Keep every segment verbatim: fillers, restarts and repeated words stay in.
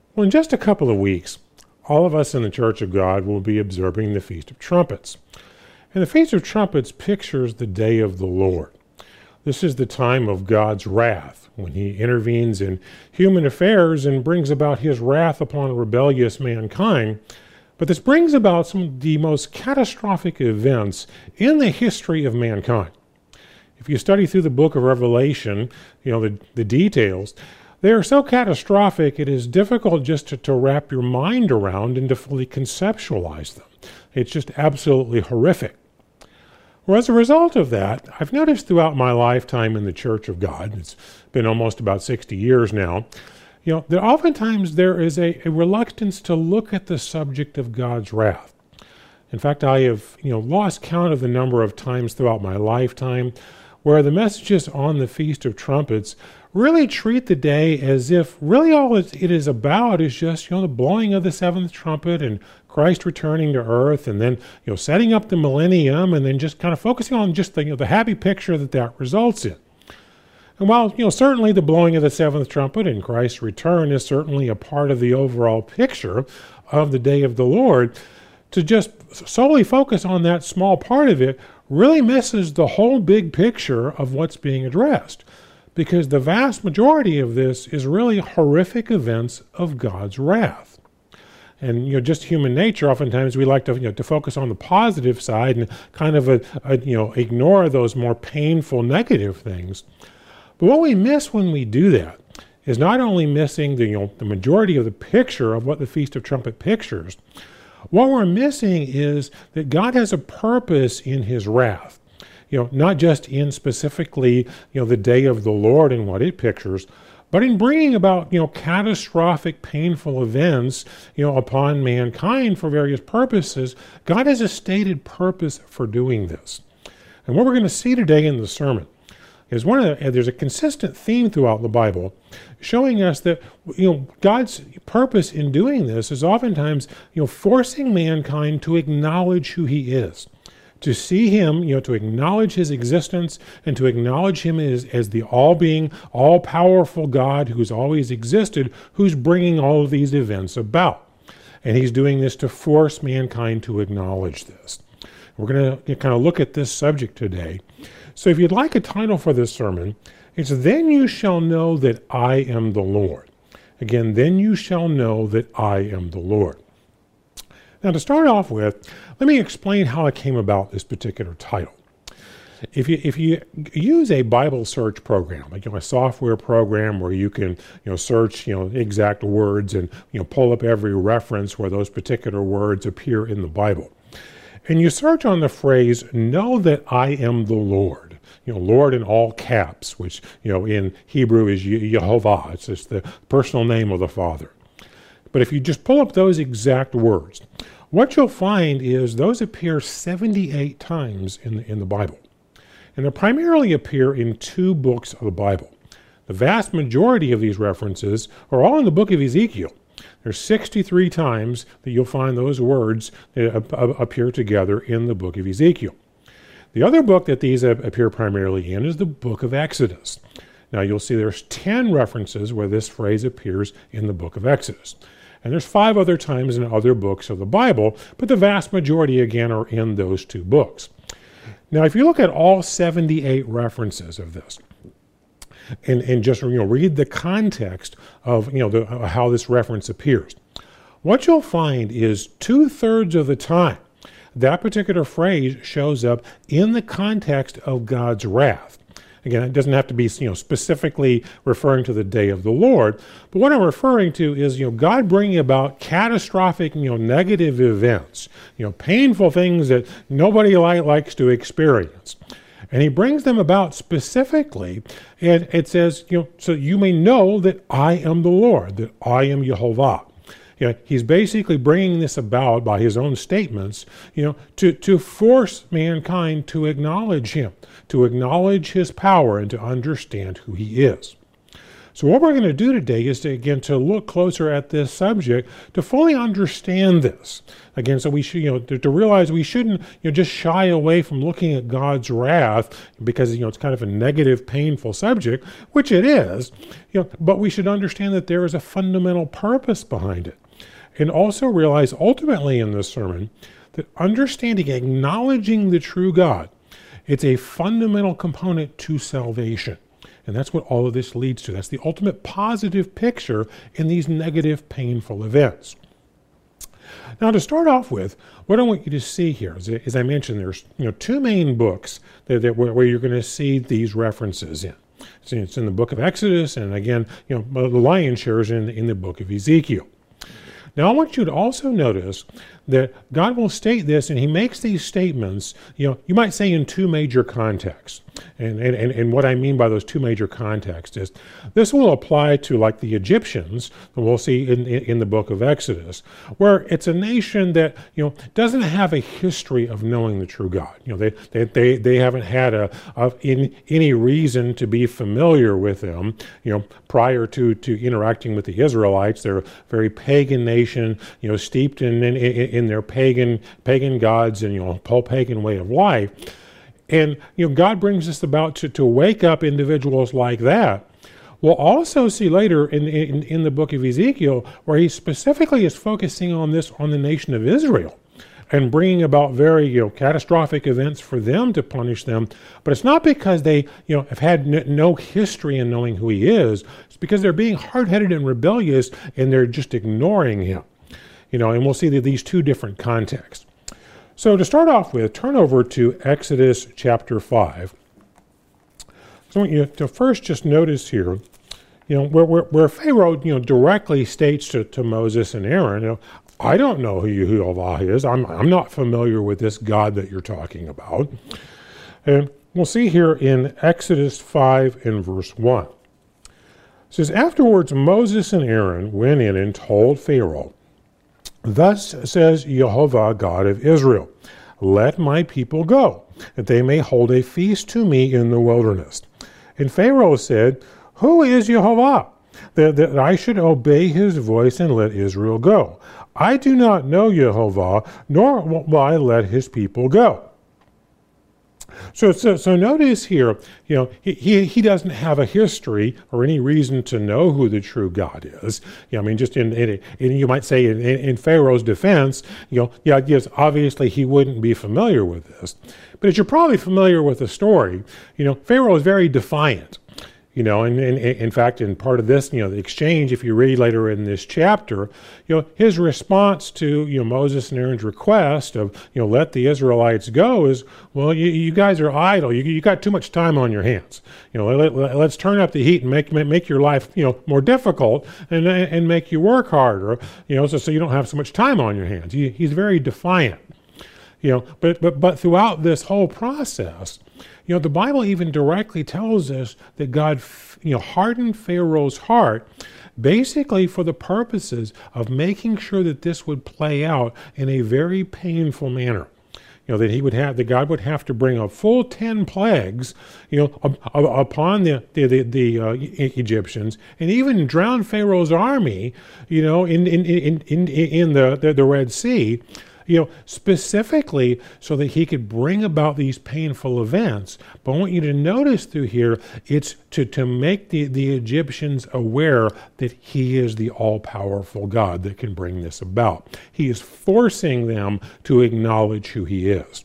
Well, in just a couple of weeks, all of us in the Church of God will be observing the Feast of Trumpets. And the Feast of Trumpets pictures the day of the Lord. This is the time of God's wrath, when he intervenes in human affairs and brings about his wrath upon rebellious mankind. But this brings about some of the most catastrophic events in the history of mankind. If you study through the book of Revelation, you know, the, the details, they are so catastrophic it is difficult just to, to wrap your mind around and to fully conceptualize them. It's just absolutely horrific. Well, as a result of that, I've noticed throughout my lifetime in the Church of God, it's been almost about sixty years now, you know, that oftentimes there is a, a reluctance to look at the subject of God's wrath. In fact, I have, you know, lost count of the number of times throughout my lifetime where the messages on the Feast of Trumpets really treat the day as if really all it is about is just, you know, the blowing of the seventh trumpet and Christ returning to earth and then, you know, setting up the millennium and then just kind of focusing on just the, you know, the happy picture that that results in. And while, you know, certainly the blowing of the seventh trumpet and Christ's return is certainly a part of the overall picture of the day of the Lord, to just solely focus on that small part of it really misses the whole big picture of what's being addressed, because the vast majority of this is really horrific events of God's wrath. And, you know, just human nature, oftentimes we like to, you know, to focus on the positive side and kind of, a, a, you know, ignore those more painful negative things. But what we miss when we do that is not only missing the, you know, the majority of the picture of what the Feast of Trumpet pictures. What we're missing is that God has a purpose in his wrath. You know, not just in specifically, you know, the day of the Lord and what it pictures, but in bringing about, you know, catastrophic, painful events, you know, upon mankind for various purposes. God has a stated purpose for doing this. And what we're going to see today in the sermon is one of the, there's a consistent theme throughout the Bible showing us that, you know, God's purpose in doing this is oftentimes, you know, forcing mankind to acknowledge who he is, to see him, you know, to acknowledge his existence and to acknowledge him as, as the all-being, all-powerful God who's always existed, who's bringing all of these events about. And he's doing this to force mankind to acknowledge this. We're going to kind of look at this subject today. So if you'd like a title for this sermon, it's Then You Shall Know That I Am the Lord. Again, then you shall know that I am the Lord. Now, to start off with, let me explain how I came about this particular title. If you if you use a Bible search program, like, you know, a software program where you can, you know, search, you know, exact words and, you know, pull up every reference where those particular words appear in the Bible, and you search on the phrase "Know that I am the Lord," you know, Lord in all caps, which, you know, in Hebrew is Yehovah. It's just the personal name of the Father. But if you just pull up those exact words, what you'll find is those appear seventy-eight times in the, in the Bible. And they primarily appear in two books of the Bible. The vast majority of these references are all in the book of Ezekiel. There's sixty-three times that you'll find those words appear together in the book of Ezekiel. The other book that these appear primarily in is the book of Exodus. Now you'll see there's ten references where this phrase appears in the book of Exodus. And there's five other times in other books of the Bible, but the vast majority, again, are in those two books. Now, if you look at all seventy-eight references of this, and, and just, you know, read the context of, you know, the, uh, how this reference appears, what you'll find is two-thirds of the time, that particular phrase shows up in the context of God's wrath. Again, it doesn't have to be, you know, specifically referring to the day of the Lord, but what I'm referring to is, you know, God bringing about catastrophic, you know, negative events, you know, painful things that nobody li- likes to experience. And he brings them about specifically, and it says, you know, so you may know that I am the Lord, that I am Yehovah. You know, he's basically bringing this about by his own statements, you know, to, to force mankind to acknowledge him, to acknowledge his power and to understand who he is. So what we're going to do today is to, again, to look closer at this subject to fully understand this. Again, so we should, you know, to, to realize we shouldn't, you know, just shy away from looking at God's wrath because, you know, it's kind of a negative, painful subject, which it is, you know, but we should understand that there is a fundamental purpose behind it. And also realize ultimately in this sermon that understanding, acknowledging the true God, it's a fundamental component to salvation. And that's what all of this leads to. That's the ultimate positive picture in these negative, painful events. Now, to start off with, what I want you to see here, is, as I mentioned, there's you know two main books that, that where, where you're going to see these references in. So it's in the book of Exodus, and again, you know, the lion's share is in, in the book of Ezekiel. Now, I want you to also notice that God will state this, and he makes these statements, you know, you might say in two major contexts. And, and, and what I mean by those two major contexts is this will apply to like the Egyptians, that we'll see in, in, in the book of Exodus, where it's a nation that, you know, doesn't have a history of knowing the true God. You know, they they they, they haven't had a, a in, any reason to be familiar with them, you know, prior to, to interacting with the Israelites. They're a very pagan nation, you know, steeped in in, in their pagan pagan gods and, you know, whole pagan way of life. And, you know, God brings us about to, to wake up individuals like that. We'll also see later in, in, in the book of Ezekiel where he specifically is focusing on this, on the nation of Israel and bringing about very, you know, catastrophic events for them to punish them. But it's not because they, you know, have had n- no history in knowing who he is. It's because they're being hard-headed and rebellious and they're just ignoring him. You know, and we'll see that these two different contexts. So to start off with, turn over to Exodus chapter five. So I want you to first just notice here, you know, where, where, where Pharaoh, you know, directly states to, to Moses and Aaron, you know, I don't know who Yehovah is. I'm, I'm not familiar with this God that you're talking about. And we'll see here in Exodus five and verse one. It says, afterwards Moses and Aaron went in and told Pharaoh, thus says Yehovah, God of Israel, let my people go, that they may hold a feast to me in the wilderness. And Pharaoh said, who is Yehovah, that, that I should obey his voice and let Israel go? I do not know Yehovah, nor will I let his people go. So, so, so notice here, you know, he, he, he doesn't have a history or any reason to know who the true God is. You know, I mean, just in, in, in you might say in, in Pharaoh's defense, you know, yeah, yes, obviously he wouldn't be familiar with this. But as you're probably familiar with the story, you know, Pharaoh is very defiant. You know, and, and, and in fact, in part of this, you know, the exchange, if you read later in this chapter, you know, his response to, you know, Moses and Aaron's request of, you know, let the Israelites go is, well, you, you guys are idle. You, you got too much time on your hands. You know, let, let, let's turn up the heat and make make your life, you know, more difficult and and make you work harder, you know, so, so you don't have so much time on your hands. He, he's very defiant. You know, but but but throughout this whole process, you know, the Bible even directly tells us that God, you know, hardened Pharaoh's heart basically for the purposes of making sure that this would play out in a very painful manner. You know, that he would have, that God would have to bring a full ten plagues, you know, up, up, upon the the the, the uh, Egyptians, and even drown Pharaoh's army, you know, in in in in, in the, the the Red Sea. You know, specifically so that he could bring about these painful events. But I want you to notice through here, it's to, to make the, the Egyptians aware that he is the all-powerful God that can bring this about. He is forcing them to acknowledge who he is.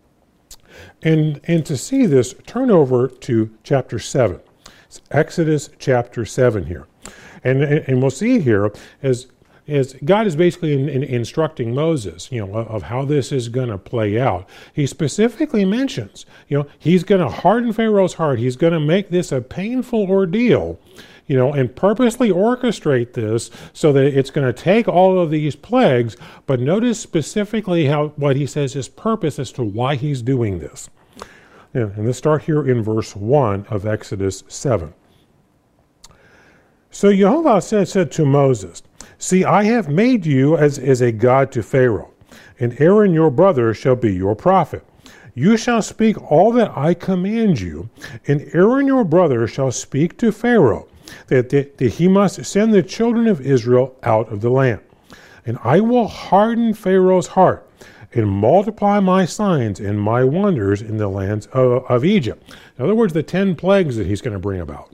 And, and to see this, turn over to chapter seven. It's Exodus chapter seven here. And, and we'll see here as is God is basically in, in, instructing Moses, you know, of how this is going to play out. He specifically mentions, you know, he's going to harden Pharaoh's heart. He's going to make this a painful ordeal, you know, and purposely orchestrate this so that it's going to take all of these plagues. But notice specifically how what he says his purpose as to why he's doing this. Yeah, and let's start here in verse one of Exodus seven. So Yehovah said, said to Moses, see, I have made you as, as a god to Pharaoh, and Aaron your brother shall be your prophet. You shall speak all that I command you, and Aaron your brother shall speak to Pharaoh, that, that, that he must send the children of Israel out of the land. And I will harden Pharaoh's heart and multiply my signs and my wonders in the lands of, of Egypt. In other words, the ten plagues that he's going to bring about.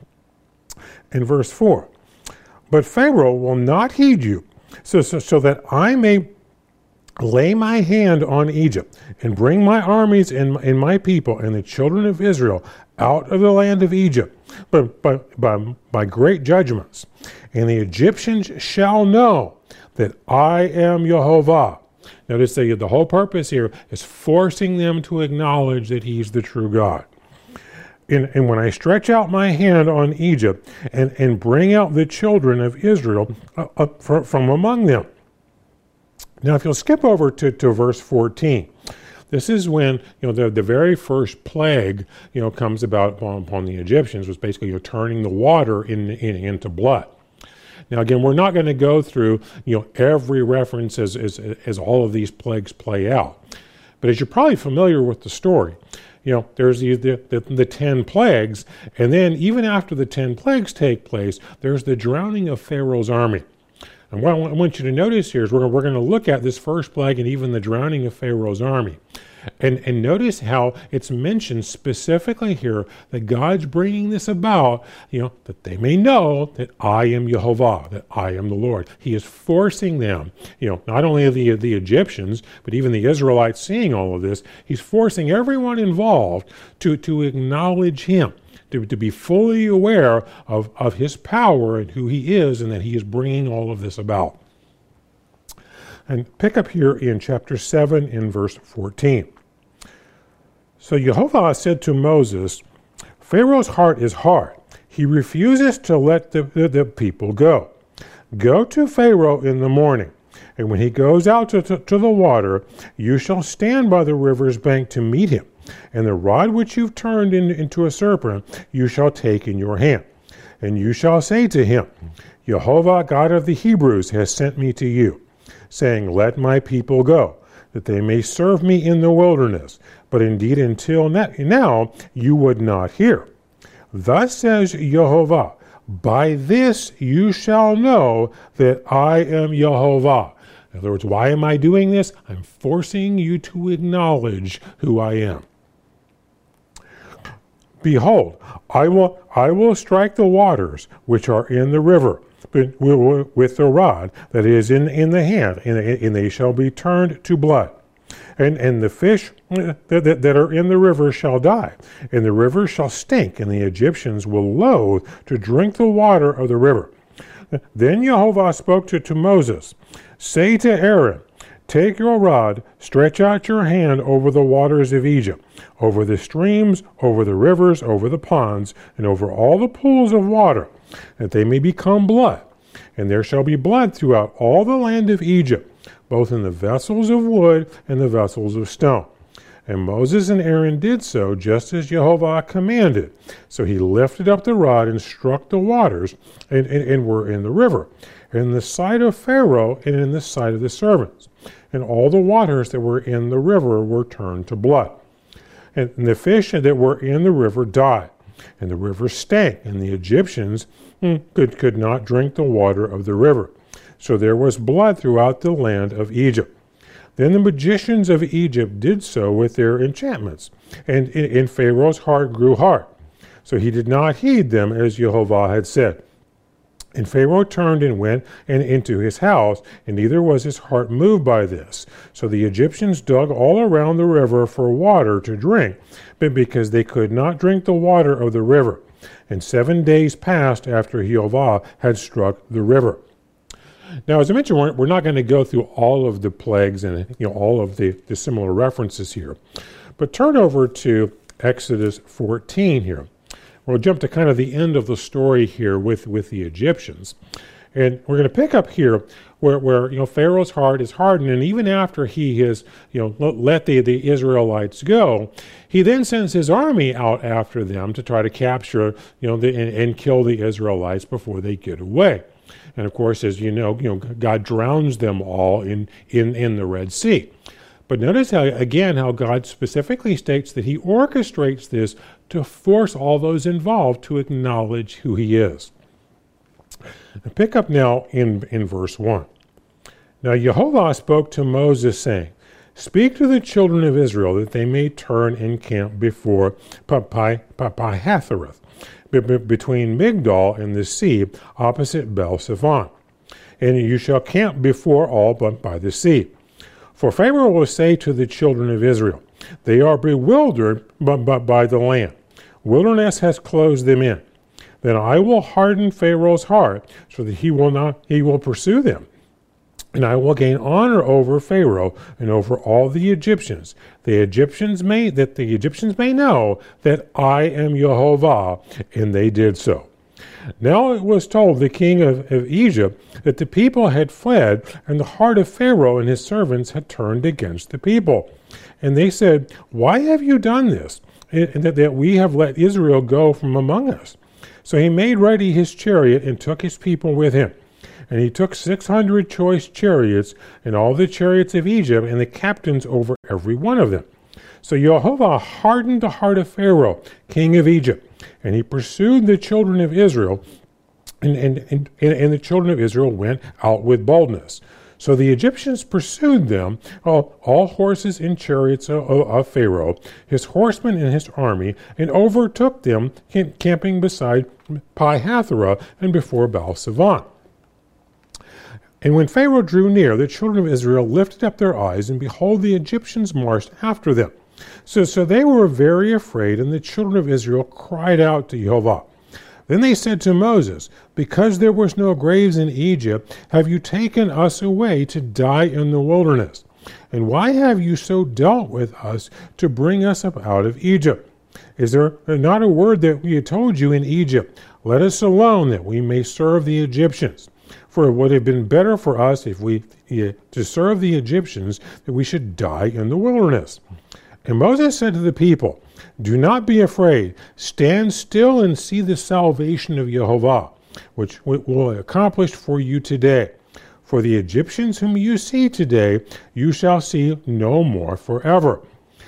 In verse four, but Pharaoh will not heed you, so, so, so that I may lay my hand on Egypt and bring my armies and, and my people and the children of Israel out of the land of Egypt, but, but by, by great judgments. And the Egyptians shall know that I am Jehovah. Notice that the whole purpose here is forcing them to acknowledge that he's the true God. And, and when I stretch out my hand on Egypt and, and bring out the children of Israel uh, uh, from, from among them. Now, if you'll skip over to, to verse fourteen, this is when, you know, the, the very first plague, you know, comes about upon, upon the Egyptians, was basically, you know, turning the water in, in, into blood. Now, again, we're not going to go through, you know, every reference as, as, as all of these plagues play out. But as you're probably familiar with the story, you know, there's the, the, the, the ten plagues, and then even after the ten plagues take place, there's the drowning of Pharaoh's army. And what I want you to notice here is we're, we're going to look at this first plague and even the drowning of Pharaoh's army. And, and notice how it's mentioned specifically here that God's bringing this about, you know, that they may know that I am Jehovah, that I am the Lord. He is forcing them, you know, not only the, the Egyptians, but even the Israelites seeing all of this, he's forcing everyone involved to, to acknowledge him, to, to be fully aware of, of his power and who he is and that he is bringing all of this about. And pick up here in chapter seven in verse fourteen. So Jehovah said to Moses, Pharaoh's heart is hard. He refuses to let the, the, the people go. Go to Pharaoh in the morning, and when he goes out to, to, to the water, you shall stand by the river's bank to meet him. And the rod which you've turned in, into a serpent you shall take in your hand. And you shall say to him, Jehovah, God of the Hebrews, has sent me to you, saying, let my people go, that they may serve me in the wilderness. But indeed until now you would not hear. Thus says Jehovah, by this you shall know that I am Jehovah. In other words, why am I doing this? I'm forcing you to acknowledge who I am. Behold, I will, I will strike the waters which are in the river with the rod that is in, in the hand, and, and they shall be turned to blood. And, and the fish that, that, that are in the river shall die, and the river shall stink, and the Egyptians will loathe to drink the water of the river. Then Jehovah spoke to, to Moses, say to Aaron, take your rod, stretch out your hand over the waters of Egypt, over the streams, over the rivers, over the ponds, and over all the pools of water, that they may become blood. And there shall be blood throughout all the land of Egypt, both in the vessels of wood and the vessels of stone. And Moses and Aaron did so, just as Jehovah commanded. So he lifted up the rod and struck the waters, and, and, and were in the river, in the sight of Pharaoh and in the sight of the servants. And all the waters that were in the river were turned to blood. And, and the fish that were in the river died, and the river stank, and the Egyptians mm, could, could not drink the water of the river. So there was blood throughout the land of Egypt. Then the magicians of Egypt did so with their enchantments, and, and Pharaoh's heart grew hard. So he did not heed them as Jehovah had said. And Pharaoh turned and went and into his house, and neither was his heart moved by this. So the Egyptians dug all around the river for water to drink, but because they could not drink the water of the river. And seven days passed after Jehovah had struck the river. Now, as I mentioned, we're, we're not going to go through all of the plagues and you know all of the, the similar references here. But turn over to Exodus fourteen here. We'll jump to kind of the end of the story here with, with the Egyptians. And we're going to pick up here where, where you know Pharaoh's heart is hardened, and even after he has you know let the, the Israelites go, he then sends his army out after them to try to capture you know the, and, and kill the Israelites before they get away. And of course, as you know, you know God drowns them all in, in, in the Red Sea. But notice how, again, how God specifically states that he orchestrates this to force all those involved to acknowledge who he is. And pick up now in, in verse one. Now Yehovah spoke to Moses, saying, Speak to the children of Israel that they may turn and camp before Pi-Hathroth, between Migdol and the sea, opposite Baal-Zephon. And you shall camp before all but by the sea. For Pharaoh will say to the children of Israel, They are bewildered but, but by the land. Wilderness has closed them in. Then I will harden Pharaoh's heart, so that he will not he will pursue them. And I will gain honor over Pharaoh and over all the Egyptians. The Egyptians may that the Egyptians may know that I am Yehovah, and they did so. Now it was told the king of, of Egypt that the people had fled, and the heart of Pharaoh and his servants had turned against the people. And they said, Why have you done this, and that, that we have let Israel go from among us? So he made ready his chariot and took his people with him. And he took six hundred choice chariots, and all the chariots of Egypt, and the captains over every one of them. So Yehovah hardened the heart of Pharaoh, king of Egypt, and he pursued the children of Israel, and, and, and, and the children of Israel went out with boldness. So the Egyptians pursued them, all, all horses and chariots of, of Pharaoh, his horsemen and his army, and overtook them, camping beside Pi-Hathroth and before Baal-Zephon. And when Pharaoh drew near, the children of Israel lifted up their eyes, and behold, the Egyptians marched after them. So, so they were very afraid, and the children of Israel cried out to Yehovah. Then they said to Moses, Because there was no graves in Egypt, have you taken us away to die in the wilderness? And why have you so dealt with us to bring us up out of Egypt? Is there not a word that we had told you in Egypt? Let us alone, that we may serve the Egyptians. For it would have been better for us if we to serve the Egyptians, that we should die in the wilderness. And Moses said to the people, Do not be afraid. Stand still and see the salvation of Yehovah, which will accomplish for you today. For the Egyptians whom you see today, you shall see no more forever.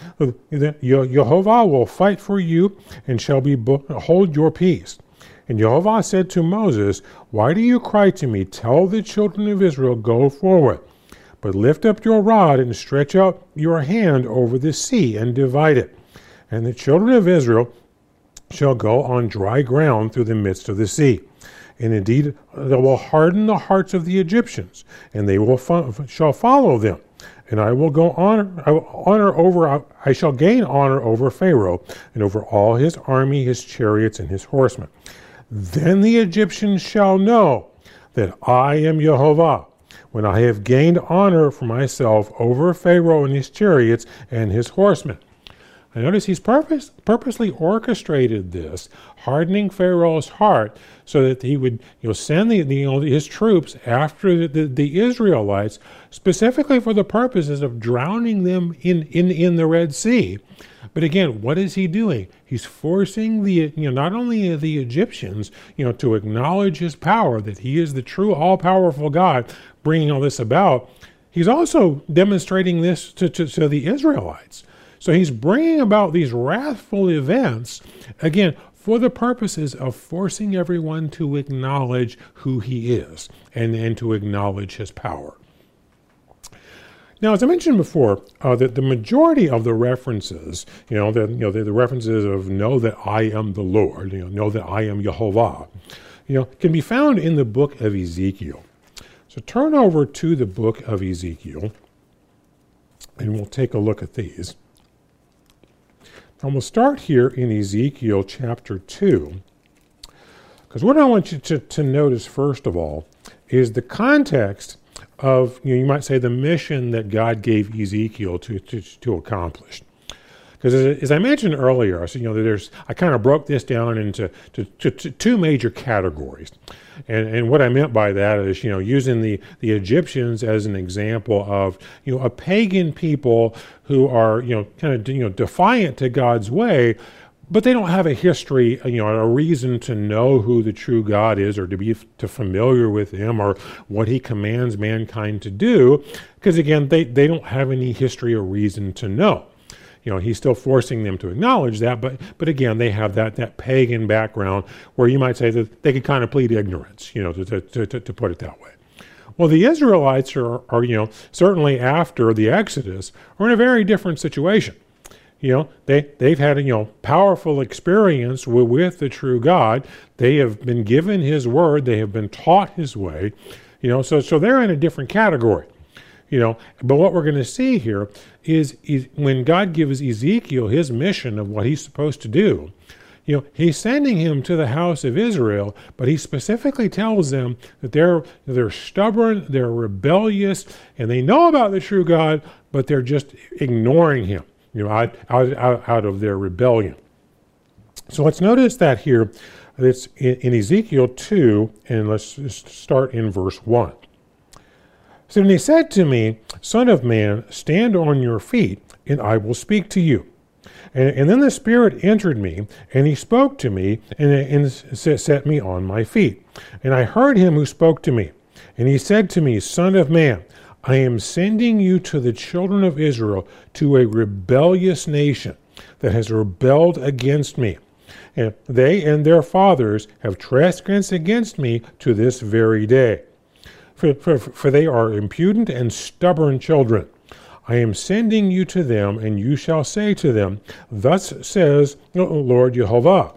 Yehovah will fight for you, and shall be hold your peace. And Yehovah said to Moses, Why do you cry to me? Tell the children of Israel, Go forward. But lift up your rod and stretch out your hand over the sea and divide it. And the children of Israel shall go on dry ground through the midst of the sea. And indeed, they will harden the hearts of the Egyptians, and they will fo- shall follow them. And I will go honor, I will honor over, I shall gain honor over Pharaoh, and over all his army, his chariots, and his horsemen. Then the Egyptians shall know that I am Yehovah, when I have gained honor for myself over Pharaoh and his chariots and his horsemen. I notice he's purpose, purposely orchestrated this, hardening Pharaoh's heart so that he would you know, send the, the, you know, his troops after the, the, the Israelites, specifically for the purposes of drowning them in, in, in the Red Sea. But again, what is he doing? He's forcing the you know not only the Egyptians you know to acknowledge his power, that he is the true all-powerful God bringing all this about. He's also demonstrating this to, to, to the Israelites. So he's bringing about these wrathful events, again, for the purposes of forcing everyone to acknowledge who he is and, and to acknowledge his power. Now, as I mentioned before, uh, that the majority of the references, you know, the, you know, the, the references of know that I am the Lord, you know, know that I am Yehovah, you know, can be found in the book of Ezekiel. So turn over to the book of Ezekiel, and we'll take a look at these. And we'll start here in Ezekiel chapter two, because what I want you to, to notice, first of all, is the context of, you know, you might say, the mission that God gave Ezekiel to, to, to accomplish. Because as, as I mentioned earlier, so, you know, there's I kind of broke this down into to, to, to two major categories. And, and what I meant by that is, you know, using the, the Egyptians as an example of, you know, a pagan people who are, you know, kind of, you know, defiant to God's way, but they don't have a history, you know, a reason to know who the true God is, or to be to familiar with him, or what he commands mankind to do, because again, they, they don't have any history or reason to know. You know, he's still forcing them to acknowledge that, but but again, they have that that pagan background where you might say that they could kind of plead ignorance, you know, to to to, to put it that way. Well, the Israelites are, are, you know, certainly after the Exodus, are in a very different situation. You know, they, they've had a, you know, powerful experience with, with the true God. They have been given his word. They have been taught his way. You know, so so they're in a different category. You know, but what we're going to see here is, is when God gives Ezekiel his mission of what he's supposed to do, you know, he's sending him to the house of Israel, but he specifically tells them that they're they're stubborn, they're rebellious, and they know about the true God, but they're just ignoring him, you know, out, out, out of their rebellion. So let's notice that here, it's in, in Ezekiel two, and let's just start in verse one. So then he said to me, Son of man, stand on your feet, and I will speak to you. And, and then the Spirit entered me, and he spoke to me, and, and set me on my feet. And I heard him who spoke to me. And he said to me, Son of man, I am sending you to the children of Israel, to a rebellious nation that has rebelled against me. And they and their fathers have trespassed against me to this very day. For, for, for they are impudent and stubborn children. I am sending you to them, and you shall say to them, Thus says Lord Jehovah.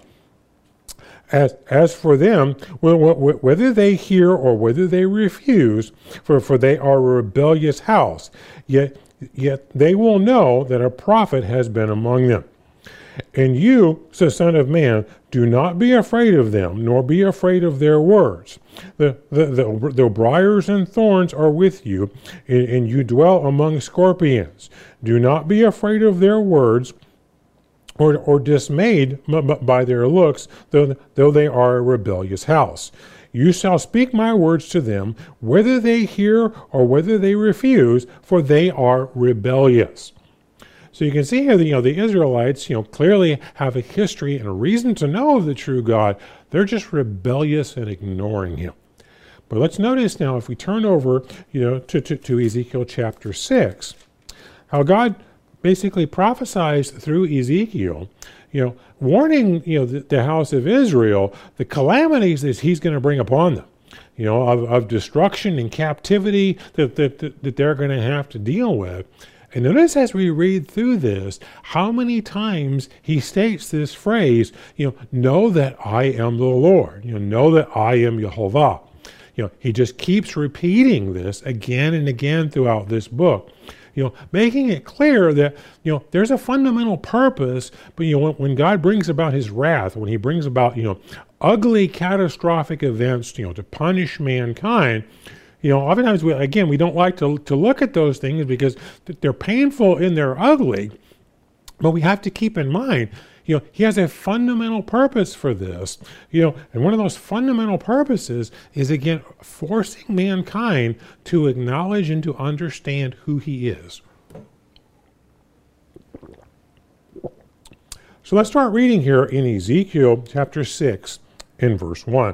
As, as for them, whether they hear or whether they refuse, for, for they are a rebellious house, yet, yet they will know that a prophet has been among them. And you, so Son of Man, do not be afraid of them, nor be afraid of their words. The, the, the, the briars and thorns are with you, and, and you dwell among scorpions. Do not be afraid of their words, or, or dismayed by their looks, though, though they are a rebellious house. You shall speak my words to them, whether they hear or whether they refuse, for they are rebellious. So you can see here that, you know, the Israelites, you know, clearly have a history and a reason to know of the true God. They're just rebellious and ignoring him. But let's notice now, if we turn over, you know, to, to, to Ezekiel chapter six, how God basically prophesies through Ezekiel, you know, warning, you know, the, the house of Israel, the calamities that he's going to bring upon them, you know, of, of destruction and captivity that, that, that, that they're going to have to deal with. And notice as we read through this, how many times he states this phrase, you know, know that I am the Lord, you know, know that I am Jehovah. You know, he just keeps repeating this again and again throughout this book, you know, making it clear that, you know, there's a fundamental purpose, but, you know, when, when God brings about his wrath, when he brings about, you know, ugly, catastrophic events, you know, to punish mankind, you know, oftentimes, we, again, we don't like to, to look at those things because they're painful and they're ugly, but we have to keep in mind, you know, he has a fundamental purpose for this, you know, and one of those fundamental purposes is, again, forcing mankind to acknowledge and to understand who he is. So let's start reading here in Ezekiel chapter six in verse one.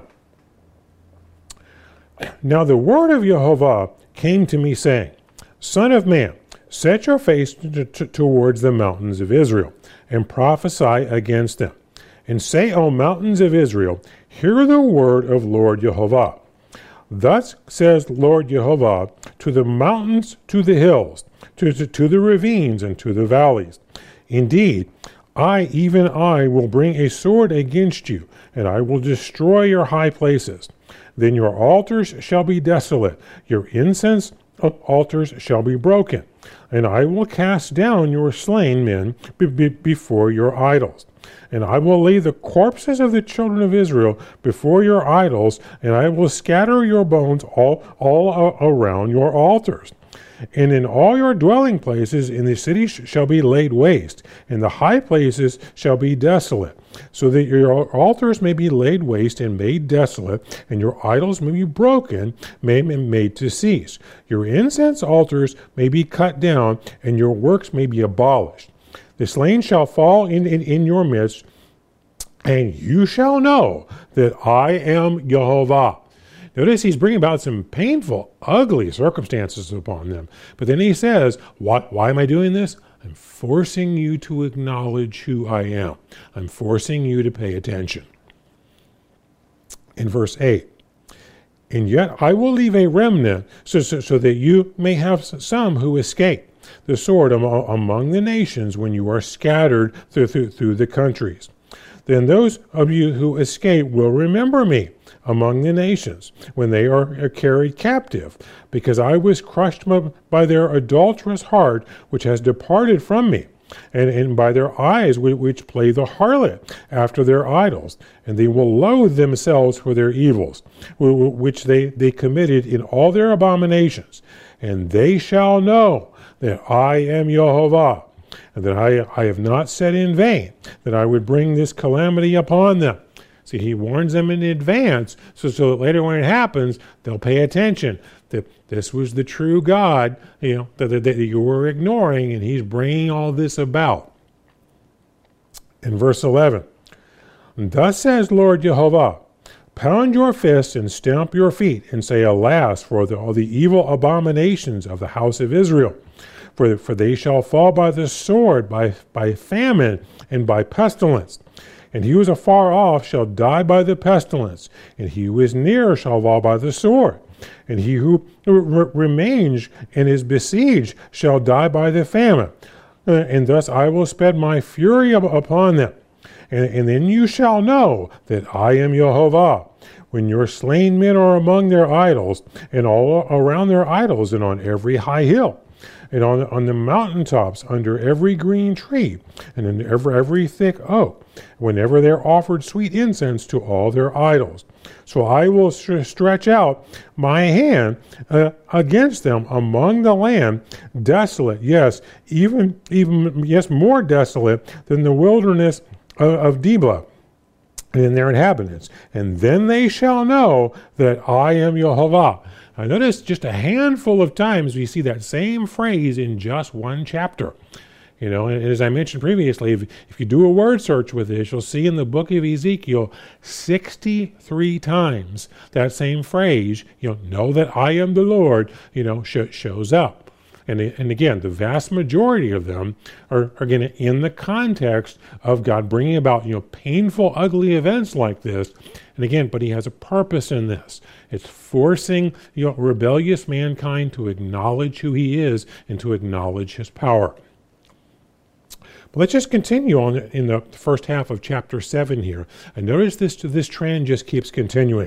Now the word of Jehovah came to me, saying, Son of man, set your face t- t- towards the mountains of Israel, and prophesy against them. And say, O mountains of Israel, hear the word of Lord Jehovah. Thus says Lord Jehovah to the mountains, to the hills, to, to, to the ravines, and to the valleys. Indeed, I, even I, will bring a sword against you, and I will destroy your high places. Then your altars shall be desolate, your incense altars shall be broken, and I will cast down your slain men be- be- before your idols. And I will lay the corpses of the children of Israel before your idols, and I will scatter your bones all, all around your altars. And in all your dwelling places in the cities shall be laid waste, and the high places shall be desolate, so that your altars may be laid waste and made desolate, and your idols may be broken, may be made to cease. Your incense altars may be cut down, and your works may be abolished. The slain shall fall in, in, in your midst, and you shall know that I am Jehovah. Notice he's bringing about some painful, ugly circumstances upon them. But then he says, why, why am I doing this? I'm forcing you to acknowledge who I am. I'm forcing you to pay attention. In verse eight, and yet I will leave a remnant so, so, so that you may have some who escape the sword among, among the nations when you are scattered through, through, through the countries. Then those of you who escape will remember me among the nations when they are carried captive, because I was crushed by their adulterous heart, which has departed from me, and, and by their eyes which play the harlot after their idols, and they will loathe themselves for their evils, which they, they committed in all their abominations. And they shall know that I am Jehovah, and that I, I have not said in vain that I would bring this calamity upon them. See, he warns them in advance, so, so that later when it happens, they'll pay attention. That this was the true God, you know, that, that, that you were ignoring, and he's bringing all this about. In verse eleven, thus says Lord Jehovah, pound your fists and stamp your feet, and say, alas, for the, all the evil abominations of the house of Israel. For, for they shall fall by the sword, by, by famine, and by pestilence. And he who is afar off shall die by the pestilence, and he who is near shall fall by the sword. And he who r- remains and is besieged shall die by the famine. Uh, and thus I will spend my fury up upon them. And, and then you shall know that I am Jehovah, when your slain men are among their idols, and all around their idols, and on every high hill, and on, on the mountaintops, under every green tree, and in every, every thick oak, whenever they're offered sweet incense to all their idols. So I will st- stretch out my hand uh, against them among the land, desolate, yes, even, even yes, more desolate than the wilderness of, of Diblah, and their inhabitants. And then they shall know that I am Jehovah. I notice just a handful of times we see that same phrase in just one chapter. You know, and as I mentioned previously, if, if you do a word search with this, you'll see in the book of Ezekiel sixty-three times that same phrase, you know, know that I am the Lord, you know, sh- shows up. And, and again, the vast majority of them are, are again, in the context of God bringing about, you know, painful, ugly events like this. And again, but he has a purpose in this. It's forcing, you know, rebellious mankind to acknowledge who he is and to acknowledge his power. But let's just continue on in the first half of chapter seven here. And notice this, this trend just keeps continuing.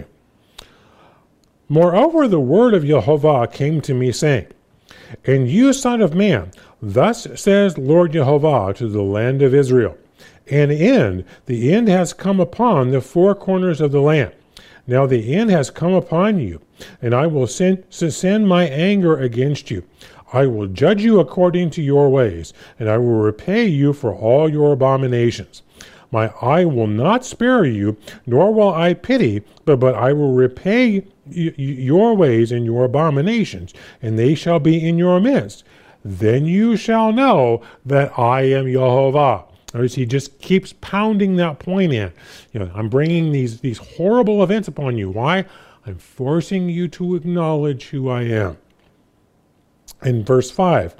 Moreover, the word of Jehovah came to me, saying, and you, son of man, thus says Lord Jehovah to the land of Israel, an end, the end has come upon the four corners of the land. Now the end has come upon you, and I will send, send my anger against you. I will judge you according to your ways, and I will repay you for all your abominations. My eye will not spare you, nor will I pity, but, but I will repay y- your ways and your abominations, and they shall be in your midst. Then you shall know that I am Jehovah. Notice he just keeps pounding that point in. You know, I'm bringing these, these horrible events upon you. Why? I'm forcing you to acknowledge who I am. In verse five,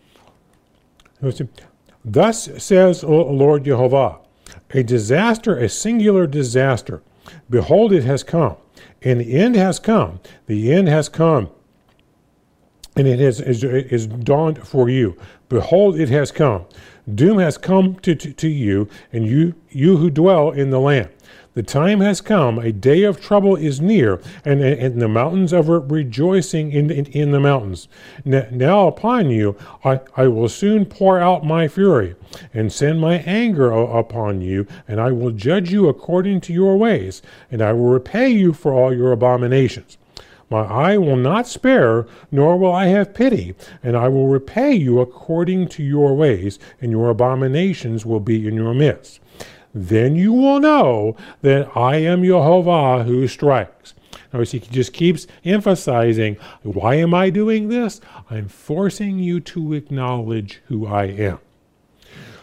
thus says Lord Jehovah, a disaster, a singular disaster. Behold, it has come. And the end has come. The end has come. And it is, is, is dawned for you. Behold, it has come. Doom has come to, to, to you, and you, you who dwell in the land. The time has come, a day of trouble is near, and, and the mountains of rejoicing in, in, in the mountains. Now upon you I, I will soon pour out my fury, and send my anger upon you, and I will judge you according to your ways, and I will repay you for all your abominations. My eye will not spare, nor will I have pity, and I will repay you according to your ways, and your abominations will be in your midst. Then you will know that I am Jehovah who strikes. Notice he just keeps emphasizing, why am I doing this? I'm forcing you to acknowledge who I am.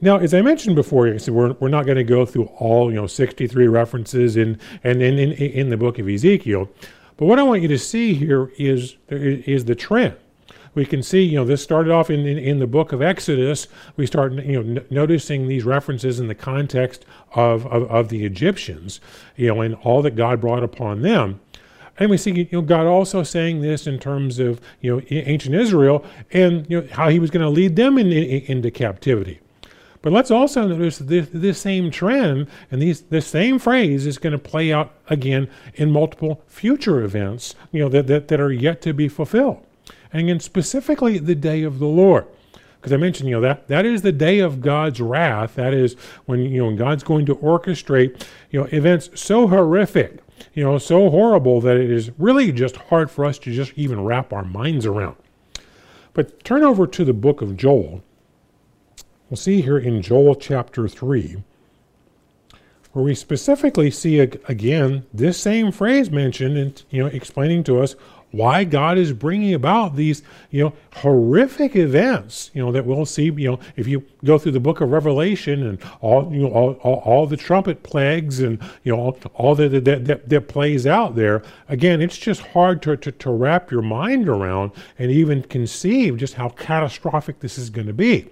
Now, as I mentioned before, so we're we're not going to go through all you know sixty-three references in and in, in in the book of Ezekiel, but what I want you to see here is is the trend. We can see, you know, this started off in, in, in the book of Exodus. We start, you know, n- noticing these references in the context of, of, of the Egyptians, you know, and all that God brought upon them. And we see, you know, God also saying this in terms of, you know, ancient Israel and, you know, how he was going to lead them in, in, into captivity. But let's also notice this, this same trend and these this same phrase is going to play out again in multiple future events, you know, that, that, that are yet to be fulfilled. And again, specifically the day of the Lord. Because I mentioned, you know, that that is the day of God's wrath. That is when, you know, God's going to orchestrate, you know, events so horrific, you know, so horrible that it is really just hard for us to just even wrap our minds around. But turn over to the book of Joel. We'll see here in Joel chapter three, where we specifically see again this same phrase mentioned and, you know, explaining to us why God is bringing about these, you know, horrific events, you know, that we'll see, you know, if you go through the book of Revelation and all, you know, all, all, all the trumpet plagues and, you know, all, all that, that, that, that plays out there. Again, it's just hard to, to, to wrap your mind around and even conceive just how catastrophic this is going to be.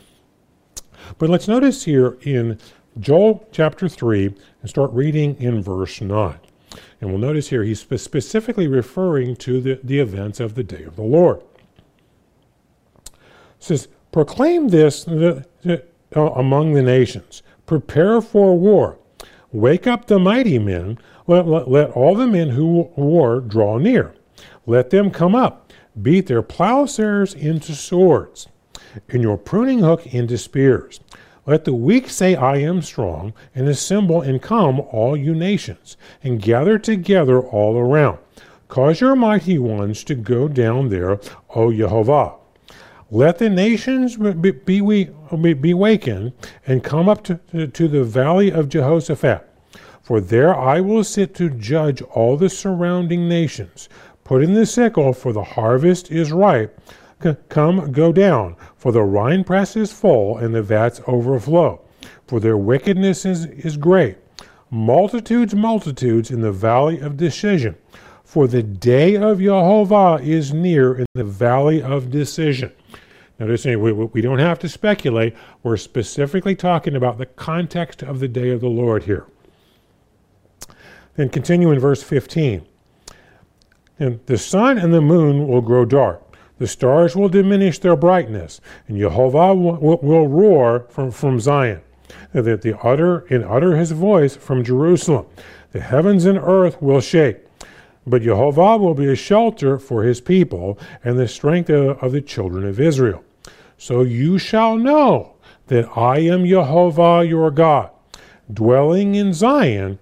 But let's notice here in Joel chapter three and start reading in verse nine. And we'll notice here he's spe- specifically referring to the, the events of the day of the Lord. It says, proclaim this the, the, uh, among the nations. Prepare for war. Wake up the mighty men. Let, let, let all the men who war draw near. Let them come up. Beat their plowshares into swords, and your pruning hook into spears. Let the weak say, I am strong, and assemble and come, all you nations, and gather together all around. Cause your mighty ones to go down there, O Jehovah. Let the nations be, be, be, be wakened, and come up to, to, to the valley of Jehoshaphat. For there I will sit to judge all the surrounding nations. Put in the sickle, for the harvest is ripe. Come, go down, for the winepress is full, and the vats overflow. For their wickedness is, is great. Multitudes, multitudes in the valley of decision. For the day of Jehovah is near in the valley of decision. Notice, we, we don't have to speculate. We're specifically talking about the context of the day of the Lord here. Then continue in verse fifteen. And the sun and the moon will grow dark. The stars will diminish their brightness, and Jehovah will, will, will roar from, from Zion, that the utter and utter his voice from Jerusalem. The heavens and earth will shake, but Jehovah will be a shelter for his people and the strength of, of the children of Israel. So you shall know that I am Jehovah your God, dwelling in Zion,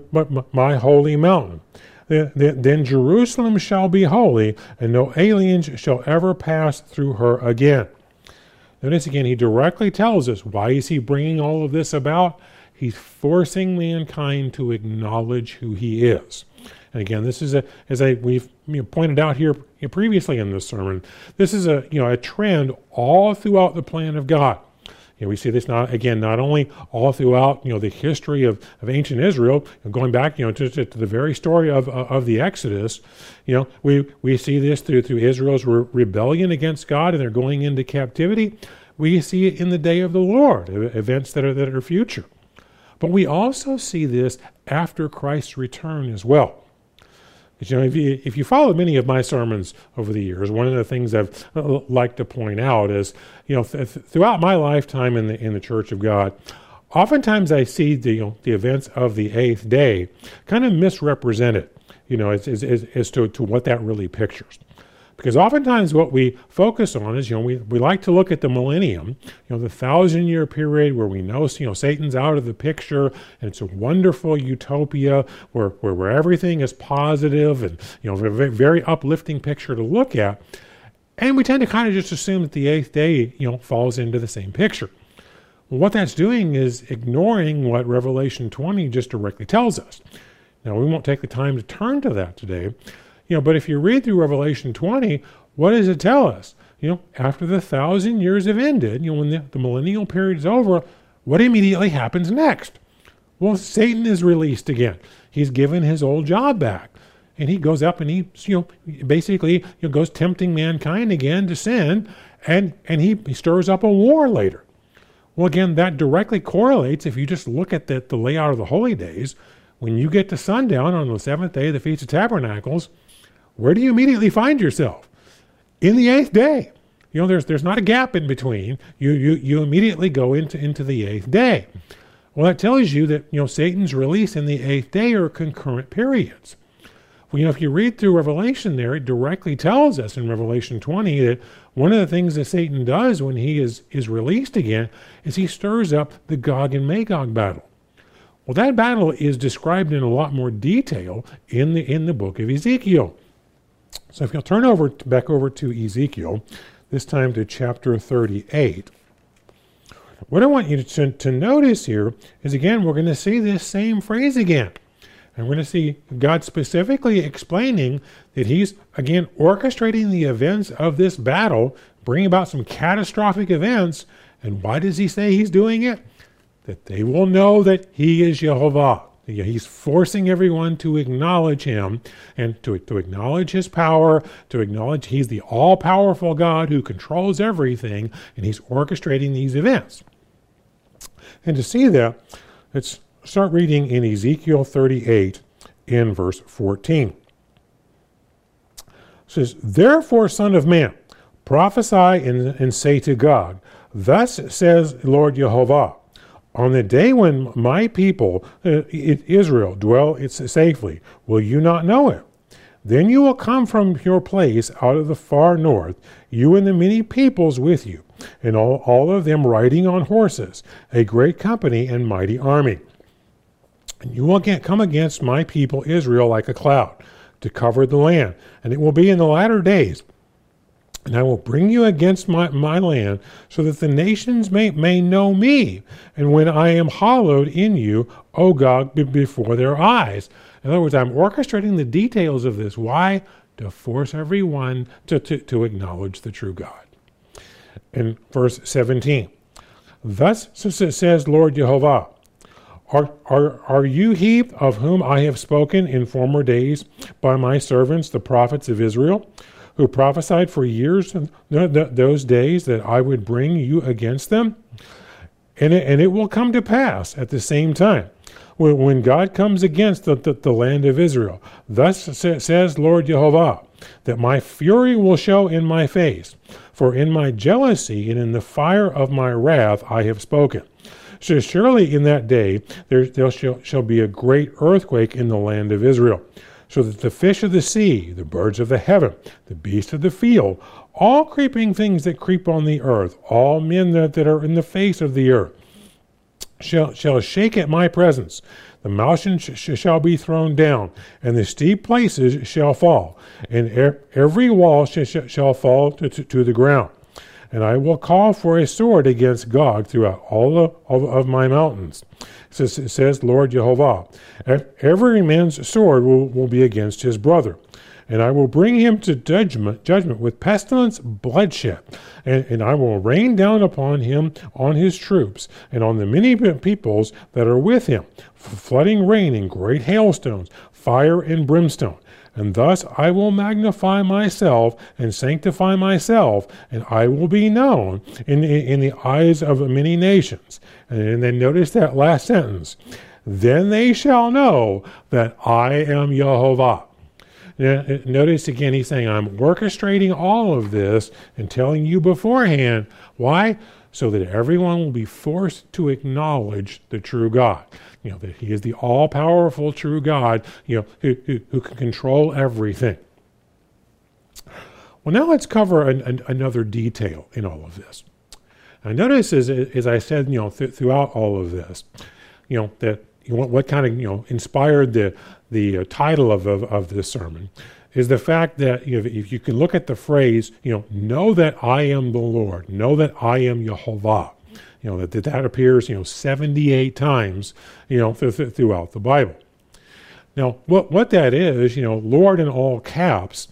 my holy mountain. Then Jerusalem shall be holy, and no aliens shall ever pass through her again. Notice again, he directly tells us, why is he bringing all of this about? He's forcing mankind to acknowledge who he is. And again, this is a, as I we've you know, pointed out here previously in this sermon, this is a you know a trend all throughout the plan of God. You know, we see this not again not only all throughout you know the history of, of ancient Israel, going back you know to, to, to the very story of of the Exodus. You know, we we see this through through Israel's re- rebellion against God and they're going into captivity. We see it in the day of the Lord, events that are that are future. But we also see this after Christ's return as well. You know, if you if you follow many of my sermons over the years, one of the things I've uh, liked to point out is, you know, th- throughout my lifetime in the in the Church of God, oftentimes I see the you know, the events of the eighth day kind of misrepresented, you know, as as, as, as to, to what that really pictures. Because oftentimes what we focus on is, you know, we, we like to look at the millennium, you know, the thousand year period where we know, you know, Satan's out of the picture and it's a wonderful utopia where, where, where everything is positive and, you know, a very, very uplifting picture to look at. And we tend to kind of just assume that the eighth day, you know, falls into the same picture. Well, what that's doing is ignoring what Revelation twenty just directly tells us. Now, we won't take the time to turn to that today. You know, but if you read through Revelation twenty, what does it tell us? you know, after the thousand years have ended, you know, when the, the millennial period is over, what immediately happens next? Well, Satan is released again. He's given his old job back. And he goes up and he, you know, basically you know, goes tempting mankind again to sin, and, and he, he stirs up a war later. Well, again, that directly correlates, if you just look at the, the layout of the holy days, when you get to sundown on the seventh day of the Feast of Tabernacles, where do you immediately find yourself? In the eighth day. You know, there's there's not a gap in between. You you you immediately go into, into the eighth day. Well, that tells you that, you know, Satan's release in the eighth day are concurrent periods. Well, you know, if you read through Revelation there, it directly tells us in Revelation twenty that one of the things that Satan does when he is, is released again is he stirs up the Gog and Magog battle. Well, that battle is described in a lot more detail in the in the book of Ezekiel. So if you'll turn over back over to Ezekiel, this time to chapter thirty-eight, what I want you to, to notice here is, again, we're going to see this same phrase again. And we're going to see God specifically explaining that he's, again, orchestrating the events of this battle, bringing about some catastrophic events. And why does he say he's doing it? That they will know that he is Jehovah. He's forcing everyone to acknowledge him and to, to acknowledge his power, to acknowledge he's the all-powerful God who controls everything, and he's orchestrating these events. And to see that, let's start reading in Ezekiel thirty-eight in verse fourteen. It says, "Therefore, son of man, prophesy and, and say to God, thus says Lord Jehovah, on the day when my people, uh, Israel, dwell safely, will you not know it? Then you will come from your place out of the far north, you and the many peoples with you, and all, all of them riding on horses, a great company and mighty army. And you will get, come against my people Israel like a cloud, to cover the land. And it will be in the latter days. And I will bring you against my, my land, so that the nations may, may know me. And when I am hallowed in you, O God, be before their eyes." In other words, I'm orchestrating the details of this. Why? To force everyone to, to, to acknowledge the true God. In verse seventeen, "Thus says Lord Jehovah, Are, are, are you he of whom I have spoken in former days by my servants, the prophets of Israel, who prophesied for years those days that I would bring you against them? And it, and it will come to pass at the same time, when, when God comes against the, the, the land of Israel, thus says Lord Jehovah, that my fury will show in my face, for in my jealousy and in the fire of my wrath I have spoken. So surely in that day there, there shall, shall be a great earthquake in the land of Israel, so that the fish of the sea, the birds of the heaven, the beasts of the field, all creeping things that creep on the earth, all men that, that are in the face of the earth, shall, shall shake at my presence. The mountains sh- shall be thrown down, and the steep places shall fall, and er- every wall sh- sh- shall fall to, to, to the ground. And I will call for a sword against Gog throughout all of, of, of my mountains, says, says Lord Jehovah. Every man's sword will, will be against his brother. And I will bring him to judgment, judgment with pestilence, bloodshed. And, and I will rain down upon him, on his troops, and on the many peoples that are with him, flooding rain and great hailstones, fire and brimstone. And thus I will magnify myself and sanctify myself, and I will be known in, in, in the eyes of many nations. And then notice that last sentence. Then they shall know that I am Jehovah. Now, notice again, he's saying, I'm orchestrating all of this and telling you beforehand. Why? So that everyone will be forced to acknowledge the true God. You know, that he is the all-powerful true God, you know, who, who, who can control everything. Well, now let's cover an, an, another detail in all of this. Now, notice, as, as I said, you know, th- throughout all of this, you know, that you know, what kind of, you know, inspired the the uh, title of, of of this sermon is the fact that, you know, if you can look at the phrase, you know, know that I am the Lord, know that I am Jehovah. You know, that that appears, you know, seventy-eight times, you know, th- th- throughout the Bible. Now, what what that is, you know, Lord in all caps,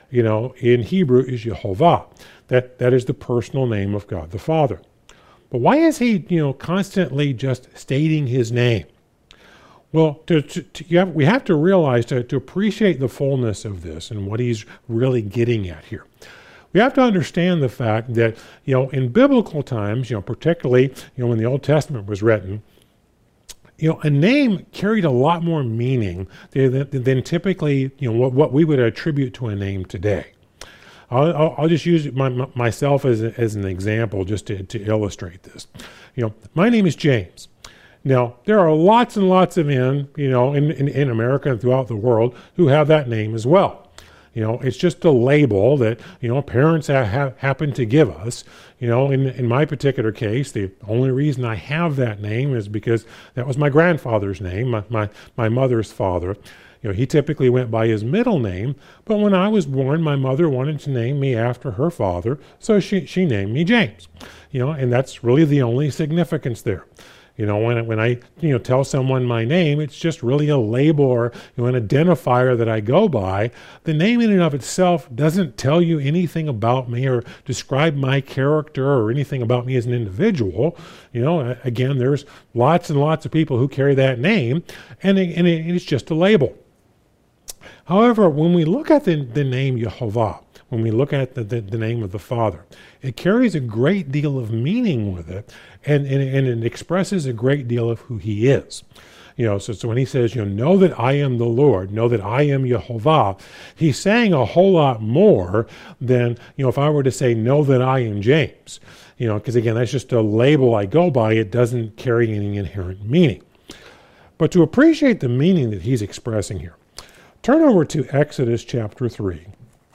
you know, in Hebrew is Yehovah. That, that is the personal name of God the Father. But why is he, you know, constantly just stating his name? Well, to, to, to, you have, we have to realize to, to appreciate the fullness of this and what he's really getting at here. We have to understand the fact that, you know, in biblical times, you know, particularly, you know, when the Old Testament was written, you know, a name carried a lot more meaning than, than typically, you know, what, what we would attribute to a name today. I'll, I'll just use my, my, myself as, a, as an example just to, to illustrate this. You know, my name is James. Now, there are lots and lots of men, you know, in, in, in America and throughout the world who have that name as well. You know, it's just a label that, you know, parents ha- ha- happen to give us. You know, in, in my particular case, the only reason I have that name is because that was my grandfather's name, my, my, my mother's father. You know, he typically went by his middle name, but when I was born, my mother wanted to name me after her father, so she, she named me James. You know, and that's really the only significance there. You know, when when I you know tell someone my name, it's just really a label or you know, an identifier that I go by. The name in and of itself doesn't tell you anything about me or describe my character or anything about me as an individual. You know, again, there's lots and lots of people who carry that name, and it, and it, it's just a label. However, when we look at the, the name Yehovah, when we look at the, the, the name of the Father, it carries a great deal of meaning with it, and, and, and it expresses a great deal of who he is. You know, so, so when he says, you know, know that I am the Lord, know that I am Yehovah, he's saying a whole lot more than, you know, if I were to say, know that I am James. You know, because again, that's just a label I go by. It doesn't carry any inherent meaning. But to appreciate the meaning that he's expressing here, turn over to Exodus chapter three.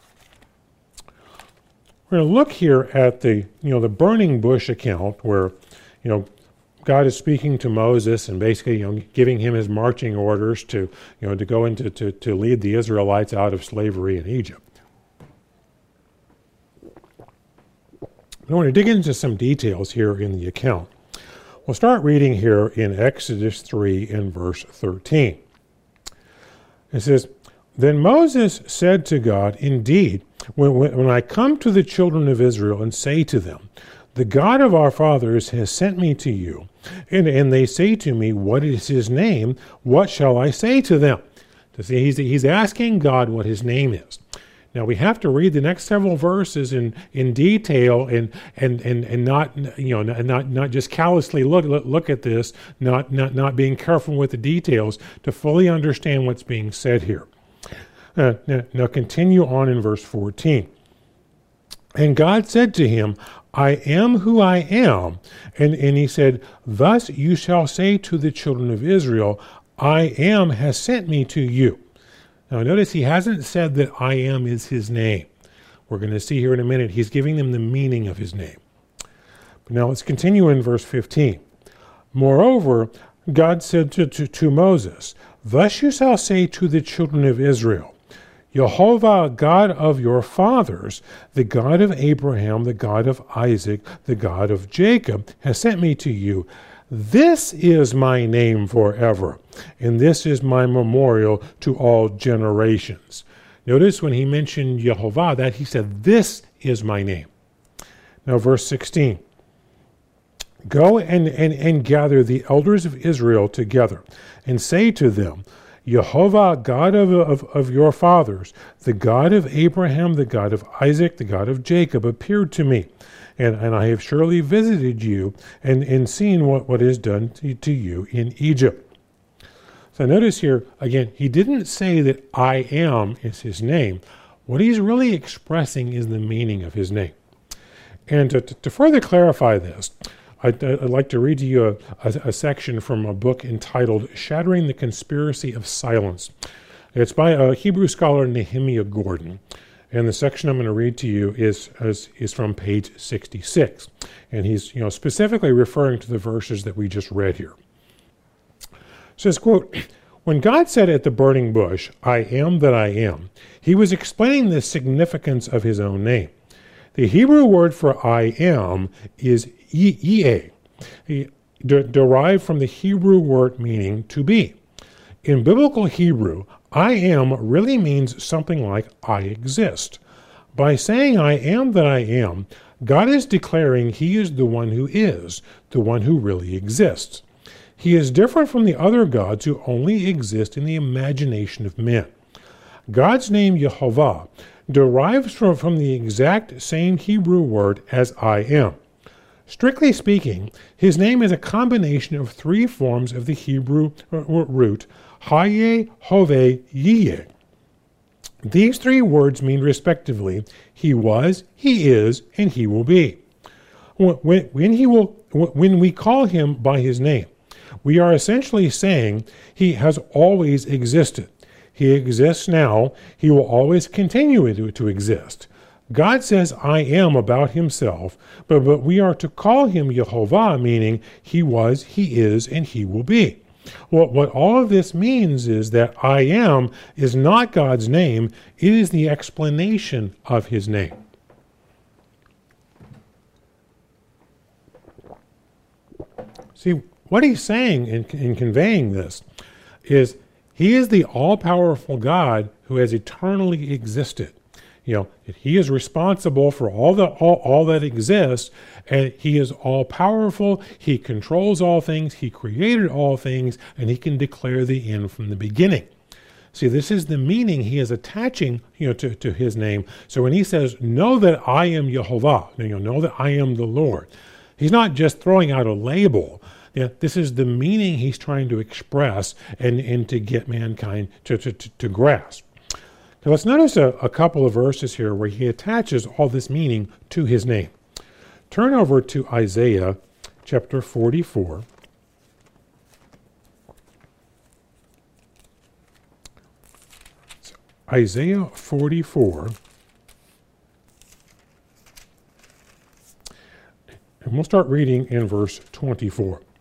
We're going to look here at the, you know, the burning bush account where, you know, God is speaking to Moses and basically, you know, giving him his marching orders to, you know, to go into to, to lead the Israelites out of slavery in Egypt. I want to dig into some details here in the account. We'll start reading here in Exodus three in verse thirteen. It says, "Then Moses said to God, Indeed, when, when, when I come to the children of Israel and say to them, the God of our fathers has sent me to you, and, and they say to me, what is his name? What shall I say to them?" To see, he's, he's asking God what his name is. Now we have to read the next several verses in, in detail and and and and not you know not not just callously look look at this, not not not being careful with the details to fully understand what's being said here. Uh, now, now continue on in verse fourteen. "And God said to him, I am who I am. And, and he said, Thus you shall say to the children of Israel, I am has sent me to you." Now notice he hasn't said that I am is his name. We're going to see here in a minute, he's giving them the meaning of his name. But now let's continue in verse fifteen. "Moreover, God said to, to, to Moses, Thus you shall say to the children of Israel, Yehovah, God of your fathers, the God of Abraham, the God of Isaac, the God of Jacob, has sent me to you. This is my name forever, and this is my memorial to all generations." Notice when he mentioned Yehovah, that he said, this is my name. Now verse sixteen. "Go and, and, and gather the elders of Israel together, and say to them, Yehovah, God of, of, of your fathers, the God of Abraham, the God of Isaac, the God of Jacob, appeared to me, and, and I have surely visited you and, and seen what, what is done to, to you in Egypt." So notice here, again, he didn't say that I am is his name. What he's really expressing is the meaning of his name. And to, to further clarify this, I'd, I'd like to read to you a, a, a section from a book entitled Shattering the Conspiracy of Silence. It's by a Hebrew scholar, Nehemiah Gordon. And the section I'm going to read to you is, is, is from page sixty-six. And he's you know, specifically referring to the verses that we just read here. It says, quote, "When God said at the burning bush, I am that I am, he was explaining the significance of his own name. The Hebrew word for I am is Yeh, derived from the Hebrew word meaning to be. In biblical Hebrew, I am really means something like I exist. By saying I am that I am, God is declaring he is the one who is, the one who really exists. He is different from the other gods who only exist in the imagination of men. God's name Yehovah derives from, from the exact same Hebrew word as I am. Strictly speaking, his name is a combination of three forms of the Hebrew root Hayeh, Hoveh, Yiyeh. These three words mean respectively, he was, he is, and he will be. When, when, he will, when we call him by his name, we are essentially saying he has always existed. He exists now. He will always continue to, to exist. God says, I am about himself, but, but we are to call him Yehovah, meaning he was, he is, and he will be. What, what all of this means is that I am is not God's name. It is the explanation of his name. See, what he's saying in, in conveying this is he is the all-powerful God who has eternally existed. You know, he is responsible for all the all, all that exists, and he is all-powerful. He controls all things. He created all things, and he can declare the end from the beginning. See, this is the meaning he is attaching, you know, to, to his name. So when he says, know that I am Yehovah, you know, know that I am the Lord, he's not just throwing out a label. You know, this is the meaning he's trying to express and, and to get mankind to, to, to, to grasp. Now let's notice a, a couple of verses here where he attaches all this meaning to his name. Turn over to Isaiah chapter forty-four. So, Isaiah forty-four. And we'll start reading in verse twenty-four. It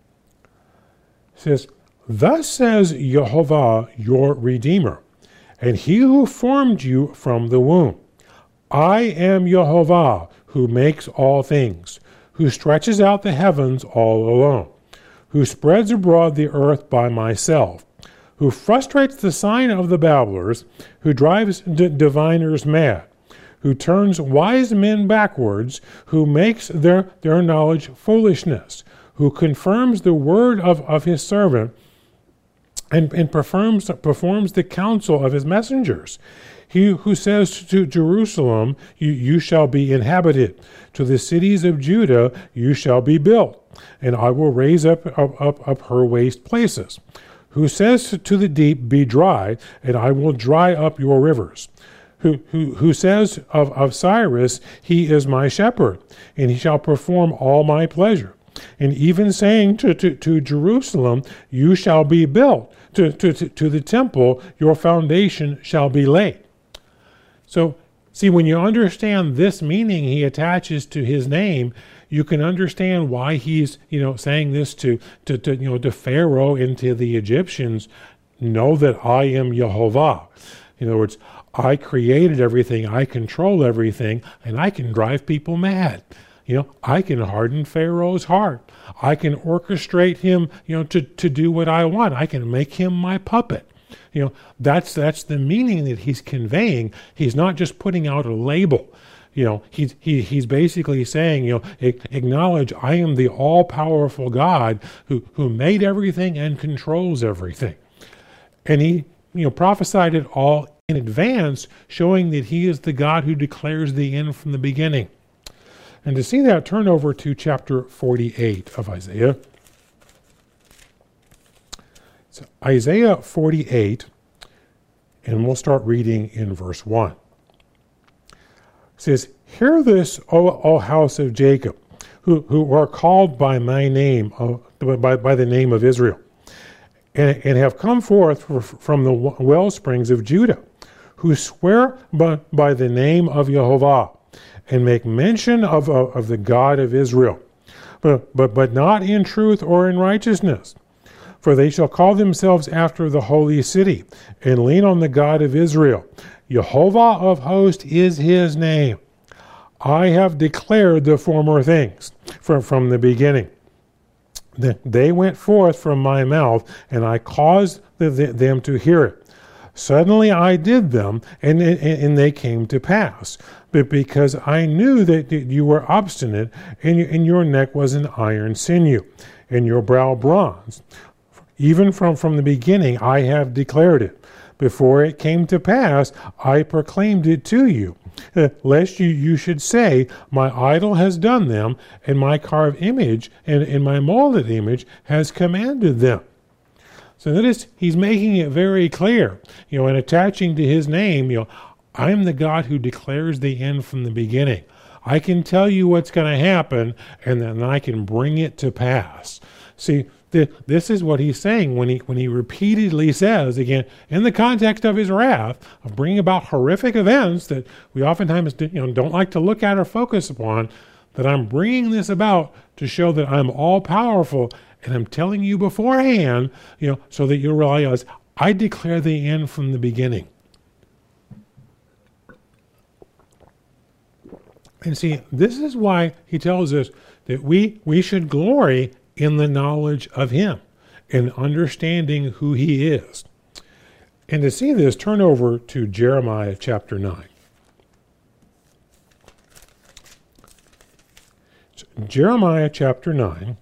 says, thus says Yehovah, your Redeemer, and he who formed you from the womb. I am Yehovah, who makes all things, who stretches out the heavens all alone, who spreads abroad the earth by myself, who frustrates the sign of the babblers, who drives d- diviners mad, who turns wise men backwards, who makes their, their knowledge foolishness, who confirms the word of, of his servant, and, and performs, performs the counsel of his messengers. He who says to Jerusalem, you, you shall be inhabited. To the cities of Judah, you shall be built, and I will raise up, up, up, up her waste places. Who says to the deep, be dry, and I will dry up your rivers. Who, who, who says of, of Cyrus, he is my shepherd, and he shall perform all my pleasure. And even saying to, to, to Jerusalem, you shall be built. To, to, to the temple, your foundation shall be laid. So, see, when you understand this meaning he attaches to his name, you can understand why he's, you know, saying this to, to, to you know, to Pharaoh and to the Egyptians, know that I am Yehovah. In other words, I created everything, I control everything, and I can drive people mad. You know, I can harden Pharaoh's heart. I can orchestrate him, you know, to, to do what I want. I can make him my puppet. You know, that's that's the meaning that he's conveying. He's not just putting out a label. You know, he's he, he's basically saying, you know, acknowledge I am the all-powerful God who, who made everything and controls everything. And he, you know, prophesied it all in advance, showing that he is the God who declares the end from the beginning. And to see that, turn over to chapter forty-eight of Isaiah. So Isaiah forty-eight, and we'll start reading in verse one. It says, hear this, O, o house of Jacob, who, who are called by my name, uh, by, by the name of Israel, and, and have come forth from the well springs of Judah, who swear by, by the name of Yehovah, and make mention of, of, of the God of Israel, but, but, but not in truth or in righteousness. For they shall call themselves after the holy city, and lean on the God of Israel. Yehovah of hosts is his name. I have declared the former things from, from the beginning. They went forth from my mouth, and I caused the, the, them to hear it. Suddenly I did them, and, and, and they came to pass. But because I knew that you were obstinate, and, you, and your neck was an iron sinew, and your brow bronze. Even from, from the beginning I have declared it. Before it came to pass, I proclaimed it to you, uh, lest you, you should say, my idol has done them, and my carved image and, and my molded image has commanded them. So notice he's making it very clear, you know, and attaching to his name, you know, I'm the God who declares the end from the beginning. I can tell you what's going to happen, and then I can bring it to pass. See, the, this is what he's saying when he when he repeatedly says, again, in the context of his wrath, of bringing about horrific events that we oftentimes you know, don't like to look at or focus upon, that I'm bringing this about to show that I'm all-powerful, and I'm telling you beforehand, you know, so that you'll realize I declare the end from the beginning. And see, this is why he tells us that we, we should glory in the knowledge of him and understanding who he is. And to see this, turn over to Jeremiah chapter nine. So, Jeremiah chapter nine,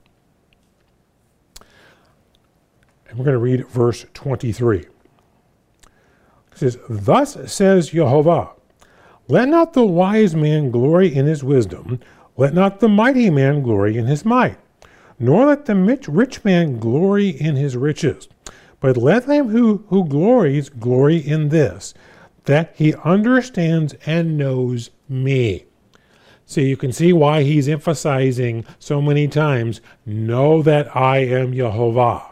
and we're going to read verse twenty-three. It says, thus says Jehovah, let not the wise man glory in his wisdom, let not the mighty man glory in his might, nor let the rich man glory in his riches, but let him who, who glories glory in this, that he understands and knows me. So you can see why he's emphasizing so many times, know that I am Jehovah.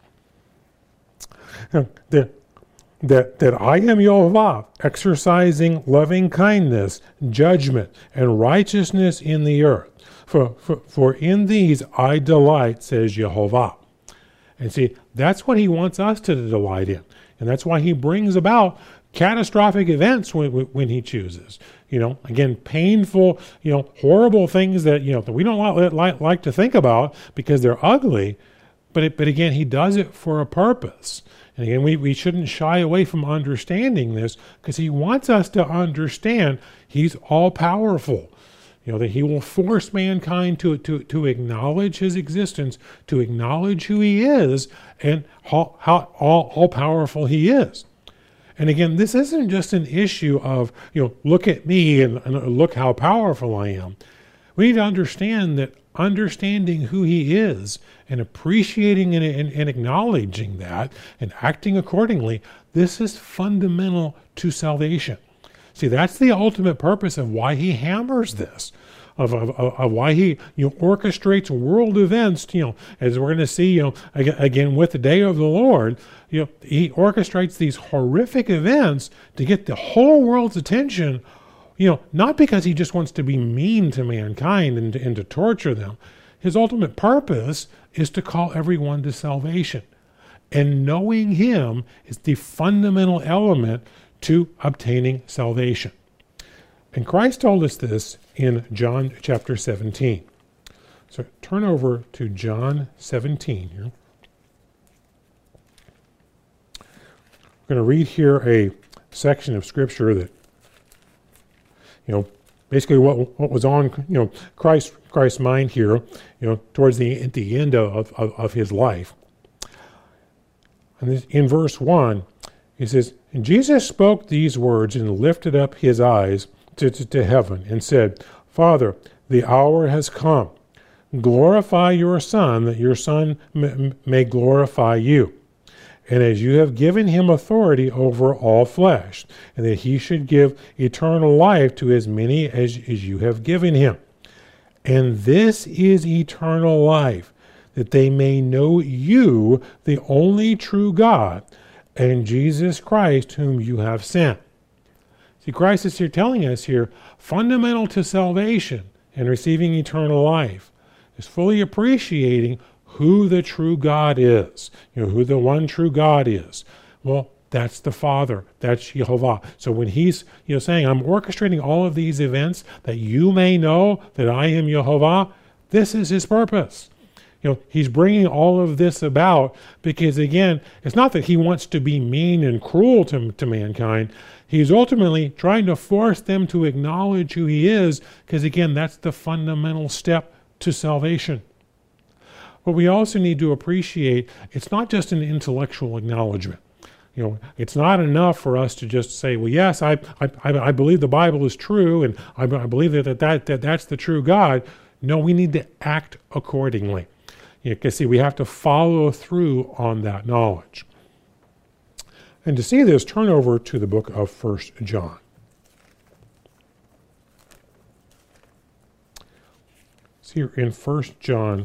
That, that, that I am Jehovah, exercising loving kindness, judgment, and righteousness in the earth. For, for, for in these I delight, says Jehovah. And see, that's what he wants us to delight in. And that's why he brings about catastrophic events when, when he chooses. You know, again, painful, you know, horrible things that, you know, that we don't like, like, like to think about because they're ugly. But, it, but again, he does it for a purpose. And again, we, we shouldn't shy away from understanding this because he wants us to understand he's all-powerful. You know, that he will force mankind to, to, to acknowledge his existence, to acknowledge who he is, and how, how all, all-powerful he is. And again, this isn't just an issue of, you know, look at me and, and look how powerful I am. We need to understand that understanding who he is and appreciating and, and, and acknowledging that and acting accordingly, this is fundamental to salvation. See, that's the ultimate purpose of why he hammers this, of, of, of why he you know, orchestrates world events, you know, as we're going to see, you know, again with the day of the Lord, you know, he orchestrates these horrific events to get the whole world's attention, you know, not because he just wants to be mean to mankind and to, and to torture them. His ultimate purpose is to call everyone to salvation. And knowing him is the fundamental element to obtaining salvation. And Christ told us this in John chapter seventeen. So turn over to John seventeen here. We're going to read here a section of scripture that, you know, basically what what was on, you know, Christ Christ's mind here, you know, towards the at the end of, of, of his life. And this, in verse one, he says, and Jesus spoke these words and lifted up his eyes to, to, to heaven and said, Father, the hour has come. Glorify your Son, that your Son m- may glorify you. And as you have given him authority over all flesh, and that he should give eternal life to as many as, as you have given him. And this is eternal life, that they may know you, the only true God, and Jesus Christ, whom you have sent. See, Christ is here telling us here, fundamental to salvation and receiving eternal life is fully appreciating who the true God is, you know, who the one true God is. Well, that's the Father, that's Jehovah. So when he's, you know, saying, I'm orchestrating all of these events that you may know that I am Jehovah, this is his purpose. You know, he's bringing all of this about because, again, it's not that he wants to be mean and cruel to, to mankind. He's ultimately trying to force them to acknowledge who he is because, again, that's the fundamental step to salvation. But we also need to appreciate it's not just an intellectual acknowledgement. You know, it's not enough for us to just say, well, yes, I I, I believe the Bible is true, and I, I believe that, that, that that's the true God. No, we need to act accordingly. You can see we have to follow through on that knowledge. And to see this, turn over to the book of First John. It's here in First John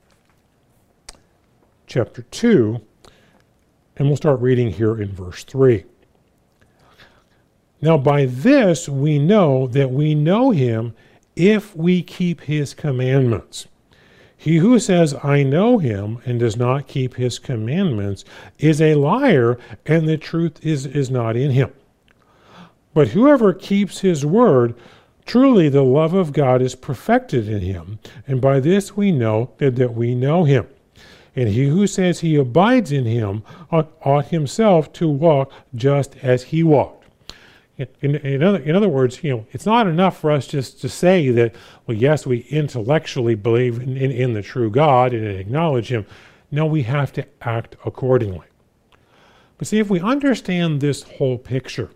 chapter two, and we'll start reading here in verse three. Now by this we know that we know him if we keep his commandments. He who says, I know him, and does not keep his commandments, is a liar, and the truth is, is not in him. But whoever keeps his word, truly the love of God is perfected in him, and by this we know that, that we know him. And he who says he abides in him ought, ought himself to walk just as he walked. In, in, other, in other words, you know, it's not enough for us just to say that, well, yes, we intellectually believe in, in, in the true God and acknowledge him. No, we have to act accordingly. But see, if we understand this whole picture,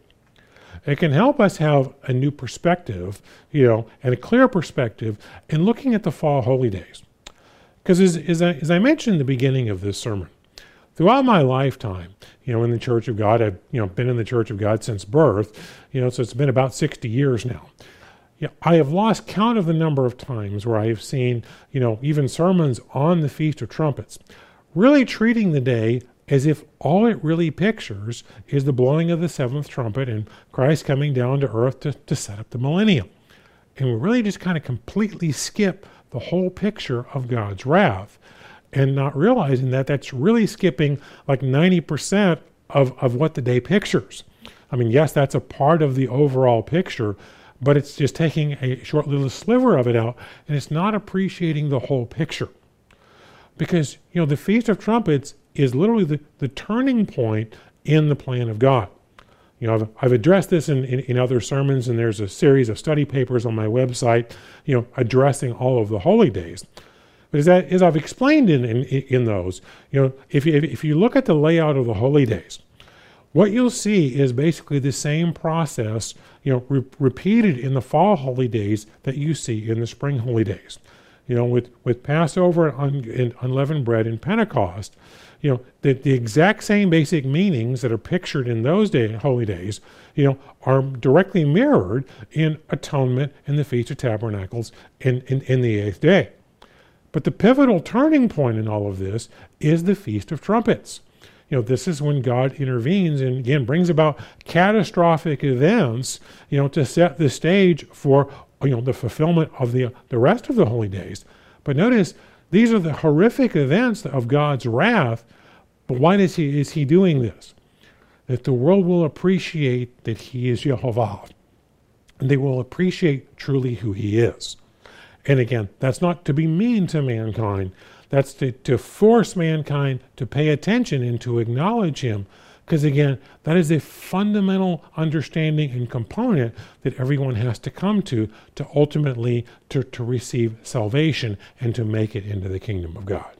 it can help us have a new perspective, you know, and a clear perspective in looking at the fall holy days. Because as, as, I, as I mentioned in the beginning of this sermon, throughout my lifetime, you know, in the Church of God, I've, you know, been in the Church of God since birth, you know, so it's been about sixty years now. Yeah, I have lost count of the number of times where I have seen, you know, even sermons on the Feast of Trumpets, really treating the day as if all it really pictures is the blowing of the seventh trumpet and Christ coming down to earth to, to set up the millennium. And we really just kind of completely skip the whole picture of God's wrath, and not realizing that that's really skipping like ninety percent of, of what the day pictures. I mean, yes, that's a part of the overall picture, but it's just taking a short little sliver of it out, and it's not appreciating the whole picture. Because, you know, the Feast of Trumpets is literally the, the turning point in the plan of God. You know, I've, I've addressed this in, in, in other sermons, and there's a series of study papers on my website, you know, addressing all of the holy days. But as, that, as I've explained in, in, in those, you know, if you, if you look at the layout of the holy days, what you'll see is basically the same process, you know, re- repeated in the fall holy days that you see in the spring holy days. You know, with, with Passover and, un, and unleavened bread and Pentecost, you know, the, the exact same basic meanings that are pictured in those day, holy days, you know, are directly mirrored in atonement and the Feast of Tabernacles in, in, in the eighth day. But the pivotal turning point in all of this is the Feast of Trumpets. You know, this is when God intervenes and, again, brings about catastrophic events, you know, to set the stage for, you know, the fulfillment of the, the rest of the holy days. But notice, these are the horrific events of God's wrath. But why is he, is he doing this? That the world will appreciate that he is Jehovah. And they will appreciate truly who he is. And again, that's not to be mean to mankind. That's to, to force mankind to pay attention and to acknowledge him. Because again, that is a fundamental understanding and component that everyone has to come to to ultimately to, to receive salvation and to make it into the kingdom of God.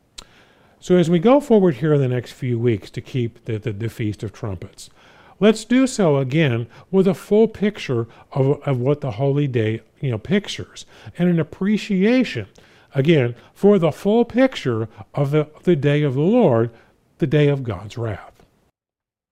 So as we go forward here in the next few weeks to keep the, the, the Feast of Trumpets, let's do so again with a full picture of, of what the holy day, you know, pictures, and an appreciation, again, for the full picture of the, the day of the Lord, the day of God's wrath.